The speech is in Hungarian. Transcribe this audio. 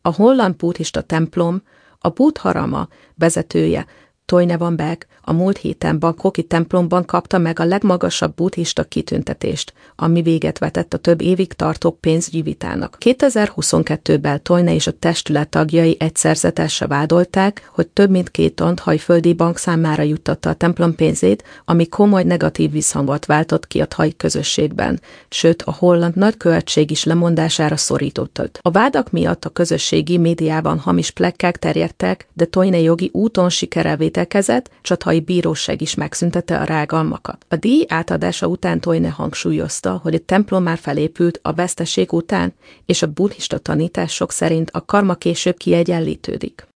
A holland buddhista templom, a Buddha Rama vezetője, Toine van Berg a múlt héten bangkoki templomban kapta meg a legmagasabb buddhista kitüntetést, ami véget vetett a több évig tartó pénzügyi vitának. 2022-ben Toine és a testület tagjai egyszerzetesre vádolták, hogy több mint 2 tont thai bank számára juttatta a templom pénzét, ami komoly negatív visszhangot váltott ki a thai közösségben, sőt a holland nagykövetség is lemondására szorított. A vádak miatt a közösségi médiában hamis plekkák terjedtek, de Toine jogi úton sikerrel védekezett, és a thai bíróság is megszüntette a rágalmakat. A díj átadása után Toine hangsúlyozta, hogy a templom már felépült a veszteség után, és a buddhista tanítások szerint a karma később kiegyenlítődik.